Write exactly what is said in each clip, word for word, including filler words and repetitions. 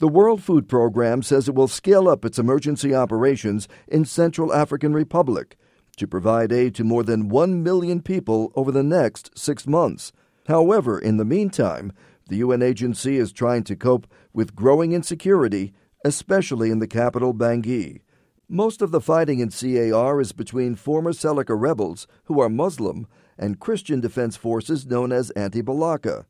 The World Food Program says it will scale up its emergency operations in Central African Republic to provide aid to more than one million people over the next six months. However, in the meantime, the U N agency is trying to cope with growing insecurity, especially in the capital, Bangui. Most of the fighting in C A R is between former Seleka rebels, who are Muslim, and Christian Defense Forces known as Anti-Balaka.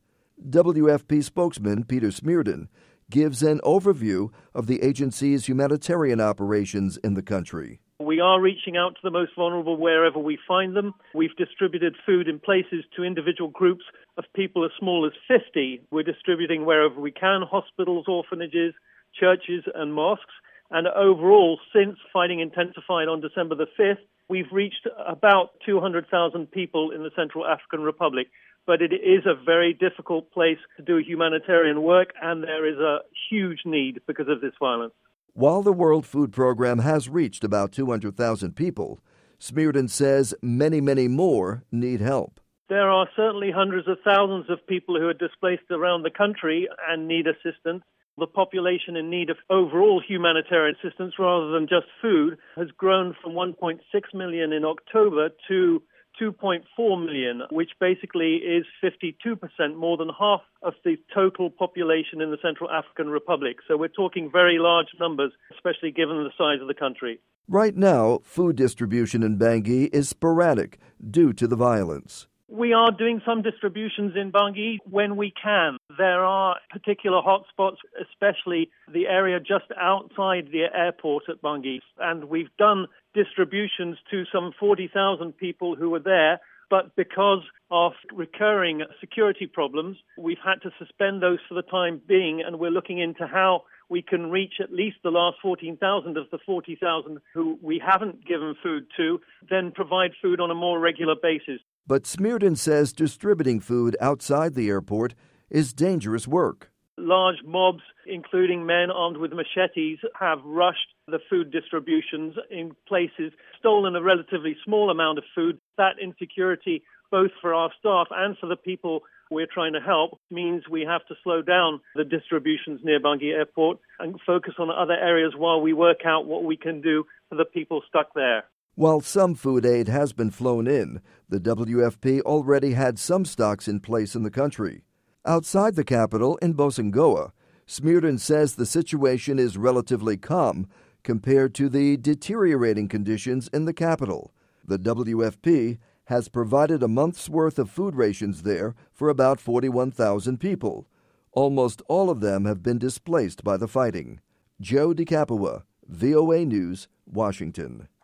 W F P spokesman Peter Smearden gives an overview of the agency's humanitarian operations in the country. We are reaching out to the most vulnerable wherever we find them. We've distributed food in places to individual groups of people as small as fifty. We're distributing wherever we can, hospitals, orphanages, churches and mosques. And overall, since fighting intensified on December the fifth, we've reached about two hundred thousand people in the Central African Republic. But it is a very difficult place to do humanitarian work, and there is a huge need because of this violence. While the World Food Program has reached about two hundred thousand people, Smearden says many, many more need help. There are certainly hundreds of thousands of people who are displaced around the country and need assistance. The population in need of overall humanitarian assistance rather than just food has grown from one point six million in October to two point four million, which basically is fifty-two percent, more than half of the total population in the Central African Republic. So we're talking very large numbers, especially given the size of the country. Right now, food distribution in Bangui is sporadic due to the violence. We are doing some distributions in Bangui when we can. There are particular hotspots, especially the area just outside the airport at Bangui. And we've done distributions to some forty thousand people who were there. But because of recurring security problems, we've had to suspend those for the time being. And we're looking into how we can reach at least the last fourteen thousand of the forty thousand who we haven't given food to, then provide food on a more regular basis. But Smearden says distributing food outside the airport is dangerous work. Large mobs, including men armed with machetes, have rushed the food distributions in places, stolen a relatively small amount of food. That insecurity, both for our staff and for the people we're trying to help, means we have to slow down the distributions near Bangui Airport and focus on other areas while we work out what we can do for the people stuck there. While some food aid has been flown in, the W F P already had some stocks in place in the country. Outside the capital, in Bosangoa, Smearden says the situation is relatively calm compared to the deteriorating conditions in the capital. The W F P has provided a month's worth of food rations there for about forty-one thousand people. Almost all of them have been displaced by the fighting. Joe DeCapua, V O A News, Washington.